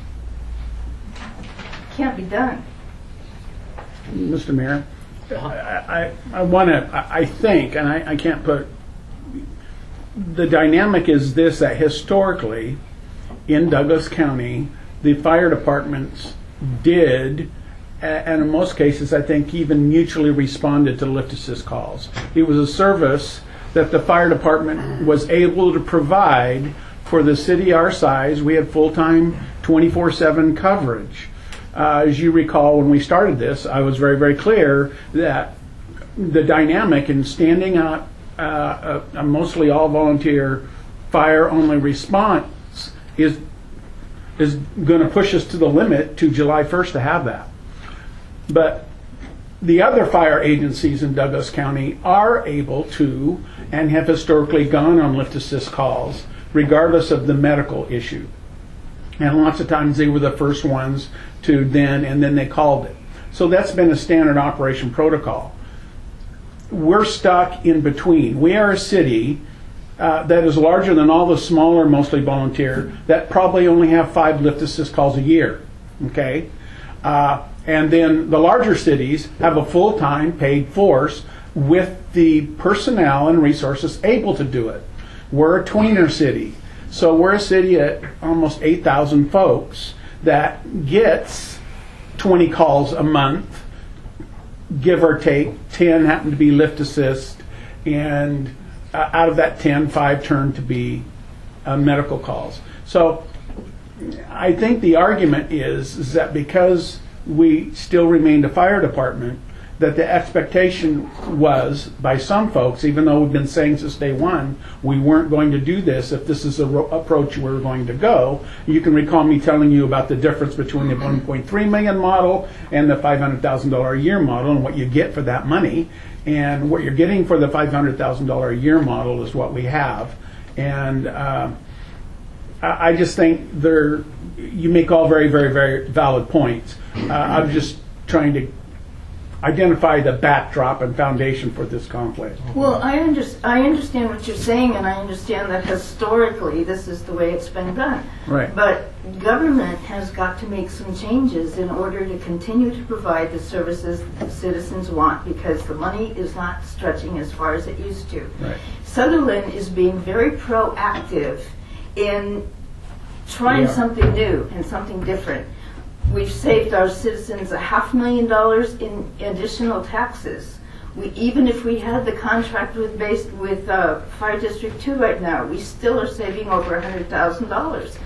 Can't be done. Mister Mayor, I, I, I want to, I think, and I, I can't put, the dynamic is this, that historically in Douglas County, the fire departments did, and in most cases, I think, even mutually responded to lift assist calls. It was a service that the fire department was able to provide for the city our size. We had full-time twenty-four seven coverage. Uh, as you recall, when we started this, I was very, very clear that the dynamic in standing up uh, a, a mostly all-volunteer fire-only response is is going to push us to the limit to July first to have that. But the other fire agencies in Douglas County are able to and have historically gone on lift assist calls regardless of the medical issue. And lots of times they were the first ones to then, and then they called it. So that's been a standard operation protocol. we're stuck in between. We are a city uh, that is larger than all the smaller, mostly volunteer, that probably only have five lift assist calls a year. Okay? Uh, and then the larger cities have a full-time paid force with the personnel and resources able to do it. We're a tweener city. So we're a city at almost eight thousand folks that gets twenty calls a month, give or take. ten happen to be lift assist, and uh, out of that ten, five turn to be uh, medical calls. So I think the argument is, is that because we still remained a fire department, that the expectation was by some folks, even though we've been saying since day one, we weren't going to do this if this is the ro- approach we were going to go. You can recall me telling you about the difference between the one point three million model and the five hundred thousand dollars a year model and what you get for that money. And what you're getting for the five hundred thousand dollars a year model is what we have. And uh, I I just think there, you make all very, very, very valid points. Uh, I'm just trying to identify the backdrop and foundation for this conflict. Well, I, under, I understand what you're saying, and I understand that historically this is the way it's been done. Right. But government has got to make some changes in order to continue to provide the services that citizens want, because the money is not stretching as far as it used to. Right. Sutherland is being very proactive in trying Yeah. something new and something different. We've saved our citizens a half million dollars in additional taxes. We, even if we had the contract with base, with uh, Fire District two right now, we still are saving over one hundred thousand dollars.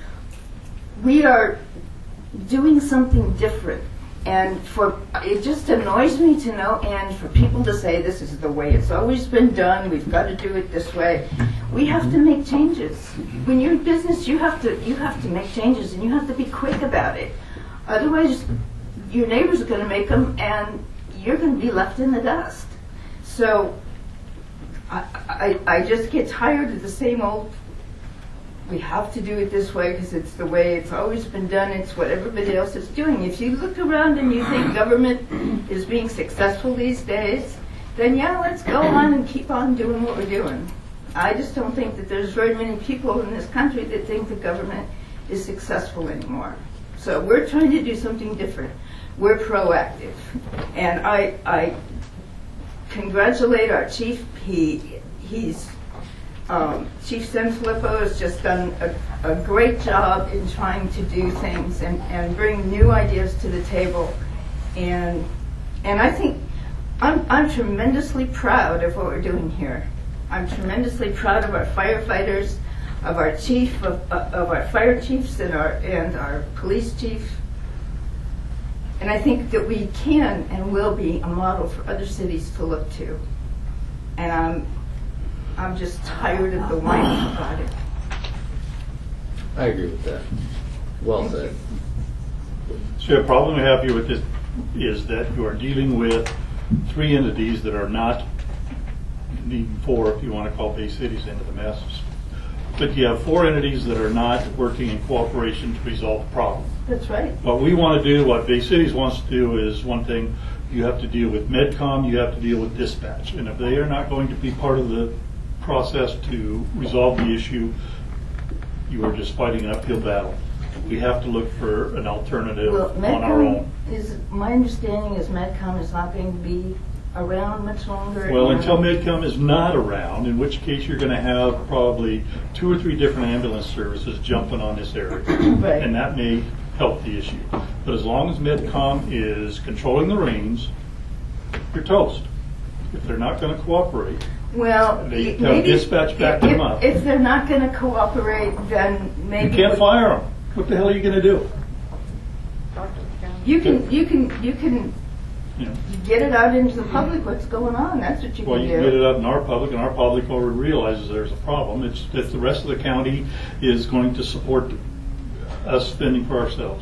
We are doing something different. And for it just annoys me to know, and for people to say this is the way it's always been done, we've got to do it this way. We have to make changes. When you're in business, you have to you have to make changes, and you have to be quick about it. Otherwise, your neighbors are going to make them, and you're going to be left in the dust. So I, I, I just get tired of the same old, we have to do it this way because it's the way it's always been done, it's what everybody else is doing. If you look around and you think government is being successful these days, then yeah, let's go on and keep on doing what we're doing. I just don't think that there's very many people in this country that think the government is successful anymore. So we're trying to do something different. We're proactive. And I, I congratulate our chief. He, he's, um, Chief Sanfilippo has just done a, a great job in trying to do things and, and bring new ideas to the table. And, and I think I'm, I'm tremendously proud of what we're doing here. I'm tremendously proud of our firefighters, of our chief, of, of our fire chiefs and our and our police chief. And I think that we can and will be a model for other cities to look to. And I'm I'm just tired of the whining about it. I agree with that. Well said. So the problem we have here with this is that you are dealing with three entities that are not, even four if you want to call Bay Cities into the mess. But you have four entities that are not working in cooperation to resolve the problem. That's right. What we want to do, what Bay Cities wants to do is one thing, you have to deal with MedCom, you have to deal with dispatch. And if they are not going to be part of the process to resolve the issue, you are just fighting an uphill battle. We have to look for an alternative Well, on our own. MedCom is, my understanding is MedCom is not going to be around much longer. Well, and- until MedCom is not around, in which case you're going to have probably two or three different ambulance services jumping on this area. Right. And that may help the issue. But as long as MedCom is controlling the reins, you're toast. If they're not going to cooperate, Well, they y- have maybe dispatch back if, them up. If they're not going to cooperate, then maybe You can't fire them. What the hell are you going to do? You can you can you can Yeah. get it out into the public what's going on. That's what you Well, can you do. can get it out in our public, and our public already realizes there's a problem. It's that the rest of the county is going to support us fending for ourselves.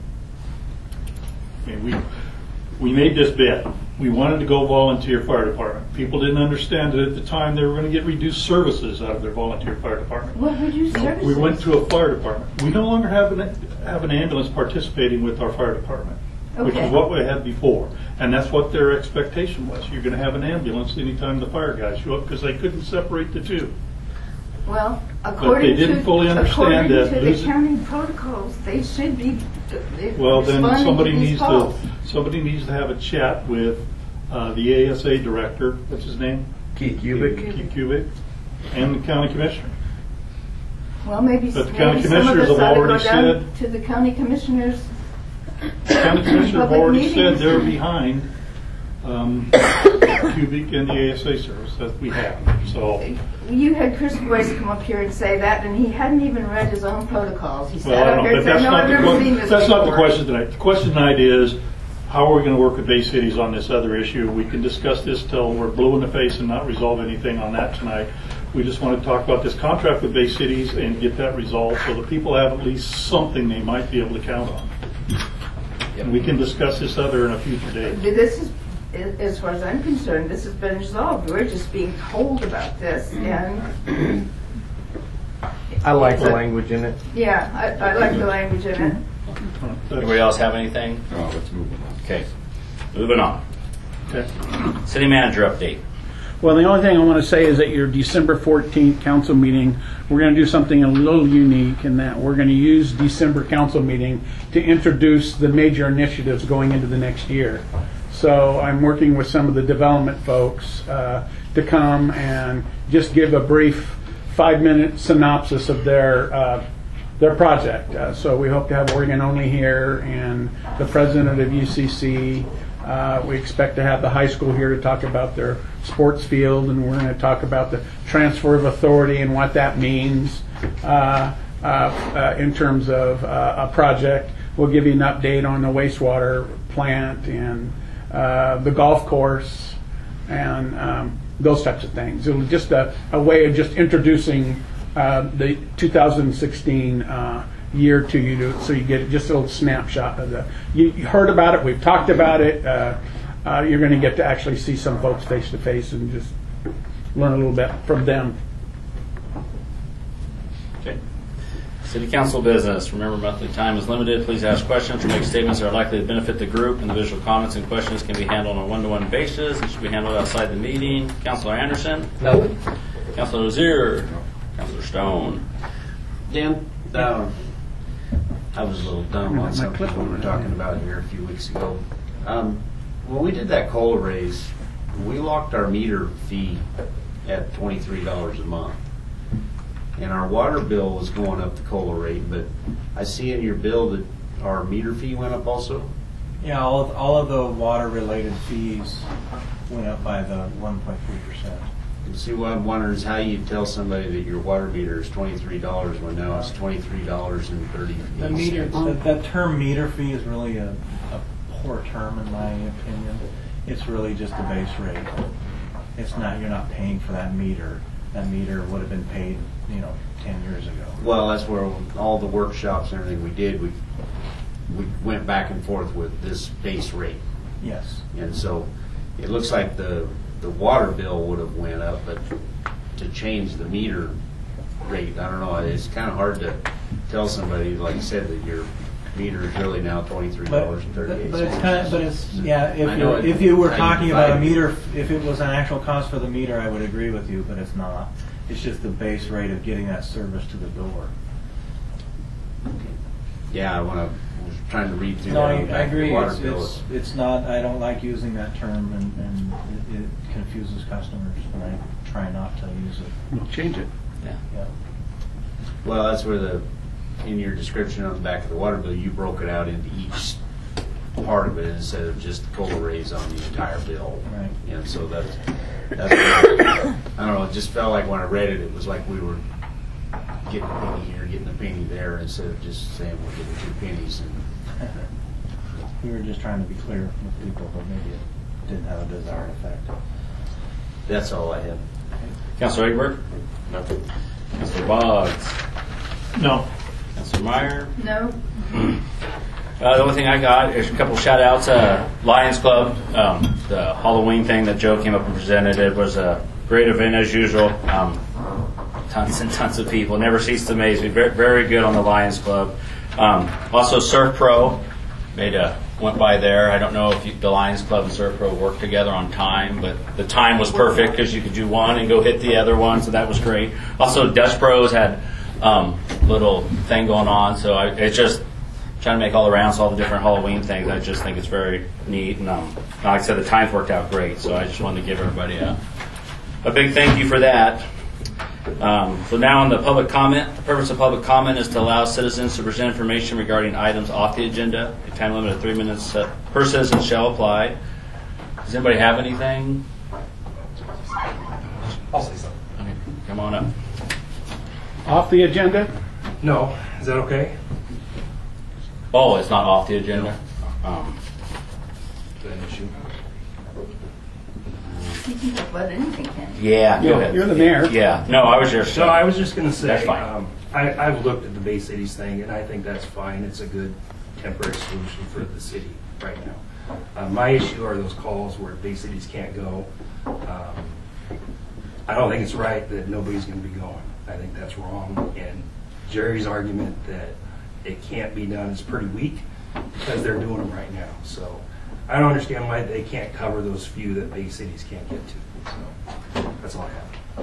I mean, we we made this bet. We wanted to go volunteer fire department. People didn't understand that at the time they were going to get reduced services out of their volunteer fire department. What reduced services? We went to a fire department. We no longer have an have an ambulance participating with our fire department. which Okay. is what we had before. And that's what their expectation was. You're going to have an ambulance anytime the fire guys show up because they couldn't separate the two. Well, according didn't to, fully understand according that to the losing- county protocols, they should be uh, Well, then responding somebody to these needs calls. to, somebody needs to have a chat with uh, the A S A director, what's his name? Keith Cubic. Keith Cubic, and the county commissioner. Well, maybe, But the county maybe some of commissioners us have ought to go already down said- to the county commissioners. The county commissioners have Public already said meetings. they're behind um, Cubic and the A S A service that we have, so. You had Chris Boyce come up here and say that, and he hadn't even read his own protocols. He Well, sat I up don't here know, and but said, that's no, not I've the, never seen que- this that's not the before." question tonight. The question tonight is, how are we going to work with Bay Cities on this other issue? We can discuss this till we're blue in the face and not resolve anything on that tonight. We just want to talk about this contract with Bay Cities and get that resolved so that people have at least something they might be able to count on. And we can discuss this other in a future date. This is, as far as I'm concerned, this has been resolved. We're just being told about this, and I like the language in it. yeah, I, I like the language in it. Anybody else have anything? No, let's move on. Okay, moving on. Okay. City manager update. Well, the only thing I want to say is at your December fourteenth council meeting, we're going to do something a little unique in that we're going to use December council meeting to introduce the major initiatives going into the next year. So I'm working with some of the development folks uh, to come and just give a brief five-minute synopsis of their uh, their project. Uh, so we hope to have Oregon Only here and the president of U C C. Uh, we expect to have the high school here to talk about their sports field, and we're going to talk about the transfer of authority and what that means uh, uh, uh, in terms of uh, a project. We'll give you an update on the wastewater plant and uh, the golf course and um, those types of things. It'll just a, a way of just introducing uh, the two thousand sixteen uh, year to you, to, so you get just a little snapshot of the. You, you heard about it. We've talked about it. Uh, uh, you're going to get to actually see some folks face to face and just learn a little bit from them. Okay. City council business. Remember, monthly time is limited. Please ask questions or make statements that are likely to benefit the group. Individual comments and questions can be handled on a one-to-one basis and should be handled outside the meeting. Councilor Anderson? No. Councilor Rozier? No. Councilor Stone? Dan, uh, I was a little dumb on My something clip we on were it. talking about here a few weeks ago. Um, when we did that COLA raise, we locked our meter fee at twenty-three dollars a month. And our water bill was going up the COLA rate, but I see in your bill that our meter fee went up also? Yeah, all of, all of the water-related fees went up by the one point three percent. And see, what I'm wondering is how you tell somebody that your water meter is twenty-three dollars when now it's twenty-three dollars and thirty-eight cents. The meter, that, that term meter fee is really a, a poor term in my opinion. It's really just the base rate. It's not, you're not paying for that meter. That meter would have been paid, you know, ten years ago. Well, that's where all the workshops and everything we did, we we went back and forth with this base rate. Yes. And so it looks like the the water bill would have went up, but to change the meter rate, I don't know, it's kind of hard to tell somebody, like you said, that your meter is really now twenty-three dollars and thirty-eight cents. But, but it's kind of, but it's, yeah, if I know you it- if you were how you talking about a divide it. meter, if it was an actual cost for the meter, I would agree with you, but it's not. It's just the base rate of getting that service to the door. Yeah, I want to, was trying to read through No, that. I, on the I back of the agree. water It's, bill. it's, it's not, I don't like using that term, and, and it, it confuses customers, and I try not to use it. We'll change it. Yeah. Yeah. Well, that's where the, in your description on the back of the water bill, you broke it out into each part of it instead of just the COLA raise on the entire bill. Right. And so that's, that's where, I don't know, it just felt like when I read it, it was like we were getting a penny here, getting a penny there, instead of just saying we're getting two pennies. And We were just trying to be clear with people, but maybe it didn't have a desired effect. that's all I have. Councilor Egbert? No. Councilor Boggs? No. Councilor Meyer? No? Uh, the only thing I got is a couple shout outs. Uh, Lions Club, um, the Halloween thing that Joe came up and presented, it was a great event as usual. Um, tons and tons of people. Never ceased to amaze me. Very, very good on the Lions Club. Um, also, Surf Pro, made a went by there. I don't know if you, the Lions Club and Serpro worked together on time, but the time was perfect because you could do one and go hit the other one, so that was great. Also, Dutch Bros had um, little thing going on, so I, it's just trying to make all the rounds, all the different Halloween things. I just think it's very neat, and um, like I said, the times worked out great. So I just wanted to give everybody a a big thank you for that. Um, so now on the public comment, the purpose of public comment is to allow citizens to present information regarding items off the agenda. A time limit of three minutes uh, per citizen shall apply. Does anybody have anything? I'll say something. Okay, come on up. Off the agenda? No. Is that okay? Oh, it's not off the agenda? Um, Is that an issue? You can talk about anything, Ken. yeah, go Yeah, ahead. you're the mayor. Yeah, no, I was just. So I was just going to say, That's fine. um, I, I've looked at the Bay Cities thing, and I think that's fine. It's a good temporary solution for the city right now. Uh, my issue are those calls where Bay Cities can't go. Um, I don't think it's right that nobody's going to be going. I think that's wrong. And Jerry's argument that it can't be done is pretty weak because they're doing them right now. So I don't understand why they can't cover those few that Bay Cities can't get to. So that's all I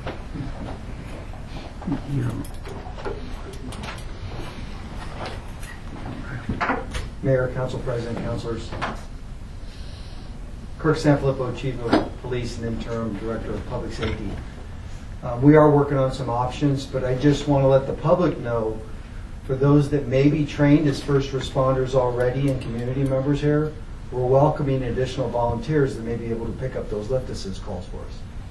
have. Mayor, Council President, Councilors. Kirk Sanfilippo, Chief of Police and Interim Director of Public Safety. Um, we are working on some options, but I just want to let the public know, for those that may be trained as first responders already and community members here, we're welcoming additional volunteers that may be able to pick up those lift assist calls for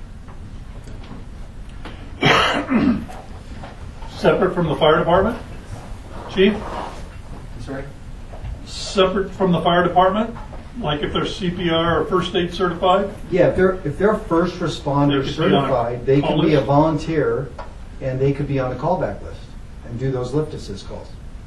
us. Separate from the fire department? Chief? I'm sorry? Separate from the fire department? Like if they're C P R or first aid certified? Yeah, if they're if they're first responder They could be on a certified, they call can be a list? volunteer, and they could be on the callback list and do those lift assist calls.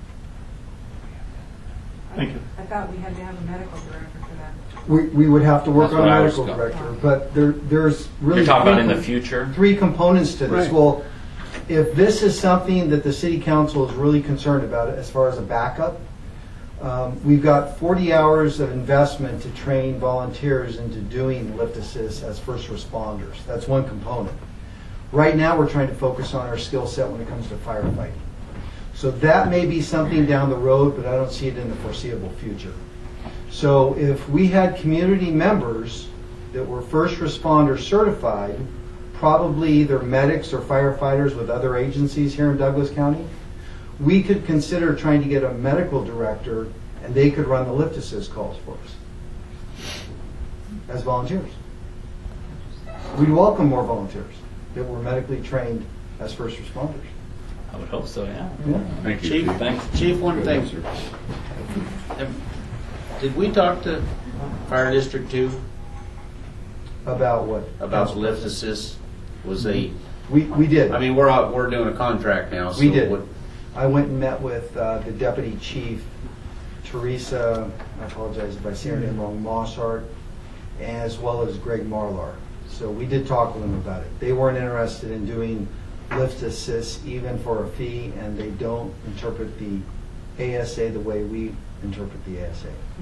Thank you. I thought we had to have a medical director for that. We, we would have to work That's on a what I was medical going- director, but there there's really You're talking about in three- the future? three components to this. Right. Well, if this is something that the city council is really concerned about as far as a backup, um, we've got forty hours of investment to train volunteers into doing lift assist as first responders. That's one component. Right now, we're trying to focus on our skill set when it comes to firefighting. So that may be something down the road, but I don't see it in the foreseeable future. So if we had community members that were first responder certified, probably either medics or firefighters with other agencies here in Douglas County, we could consider trying to get a medical director, and they could run the lift assist calls for us as volunteers. We'd welcome more volunteers that were medically trained as first responders. I would hope so, yeah. Yeah. Thank you, Chief, Chief. Thanks. Chief, one thing. Have- Did we talk to Fire District Two About what? about lift assist? Was they, We, we did. I mean, we're out, we're doing a contract now, so. We did. what- I went and met with uh, the deputy chief, Teresa, I apologize if I say her name wrong, Mossart, as well as Greg Marlar. So we did talk with them about it. They weren't interested in doing lift assist even for a fee, and they don't interpret the A S A the way we interpret the A S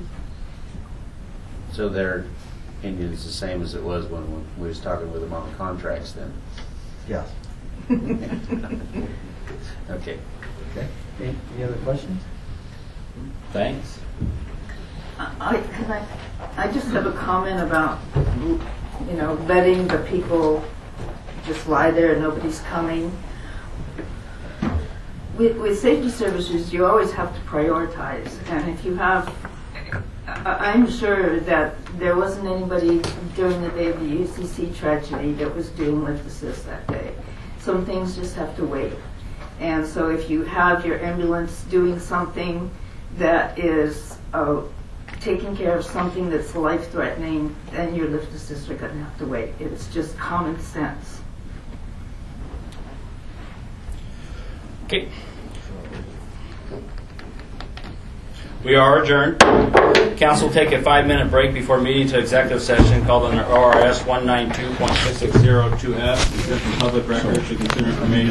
A. So their opinion is the same as it was when when we was talking with them on the contracts then? Yes. Okay. Okay. Any, any other questions? Thanks. I, can I, I just have a comment about, you know, letting the people just lie there and nobody's coming. With, with safety services, you always have to prioritize. And if you have, I- I'm sure that there wasn't anybody during the day of the U C C tragedy that was doing lift assist that day. Some things just have to wait. And so if you have your ambulance doing something that is uh, taking care of something that's life-threatening, then your lift assists are going to have to wait. It's just common sense. Okay. We are adjourned. Council will take a five-minute break before meeting to executive session called under O R S one ninety-two point six six zero two F. Public records to consider information